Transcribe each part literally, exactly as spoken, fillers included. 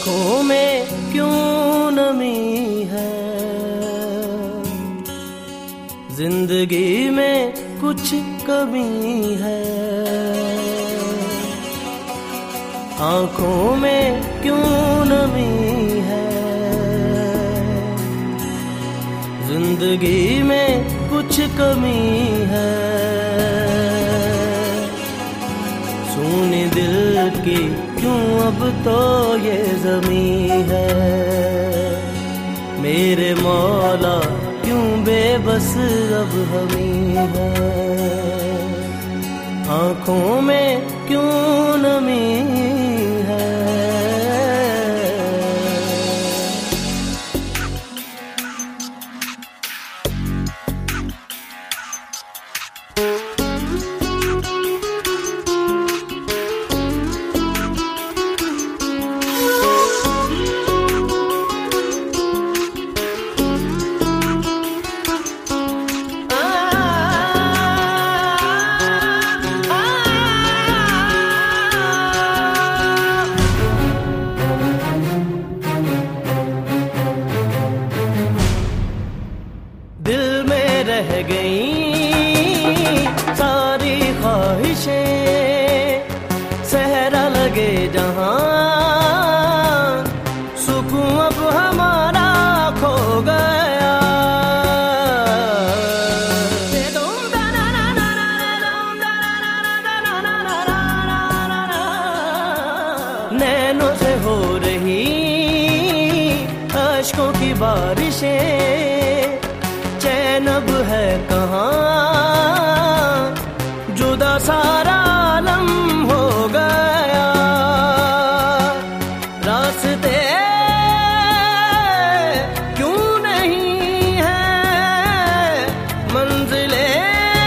आँखों में क्यों नमी है, जिंदगी में कुछ कमी है। आँखों में क्यों नमी है, जिंदगी में कुछ कमी है। सुनी दिल की क्यों अब तो ये ज़मीं है, मेरे मौला क्यों बेबस अब हमी है। आँखों में क्यों नमी है। रह गई सारी ख्वाहिशें, सहरा लगे जहां सुकून अब हमारा खो गया। नैनों से हो रही अश्कों की बारिशें, चैन अब है कहाँ, जुदा सारा आलम हो गया। रास्ते क्यों नहीं है, मंजिलें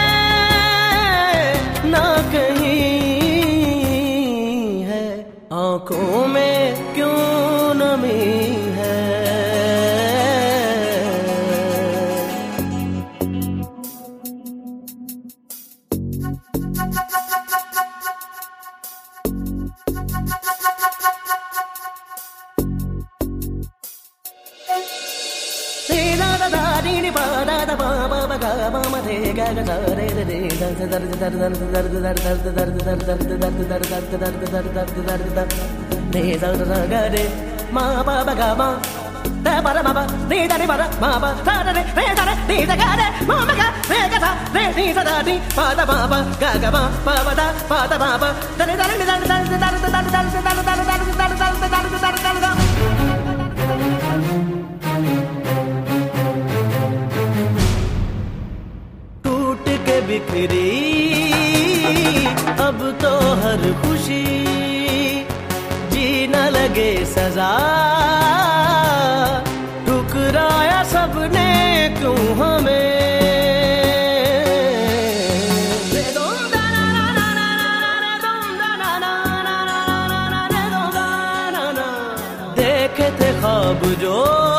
ना कहीं है। आँखों में क्यों नमी है। बिखरी अब तो हर खुशी, जी न लगे सजा, ठुकराया सबने क्यों हमें। देखे थे ख्वाब जो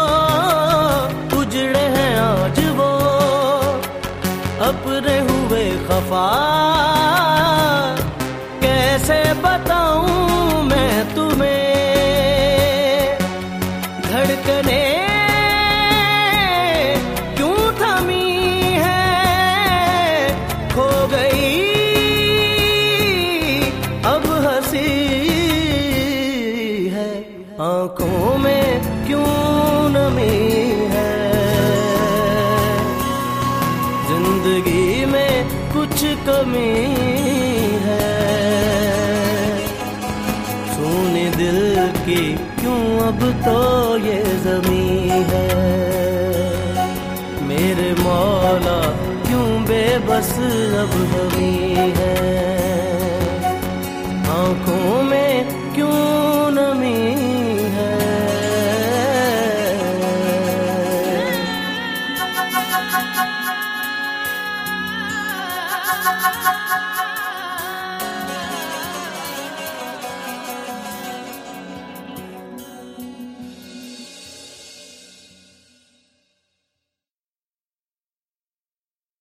उजड़े हैं आज वो, अपने हुए खफा कैसे बताऊं मैं तुम्हें। धड़कने क्यों थमी है, खो गई अब हंसी है। आँखों में क्यों नमी है, जिंदगी में कुछ कमी है। सुनी दिल की क्यों अब तो ये ज़मीं है, मेरे मौला क्यों बेबस अब हमी है। आँखों में क्यों नमी है। Ha ha ha ha ha.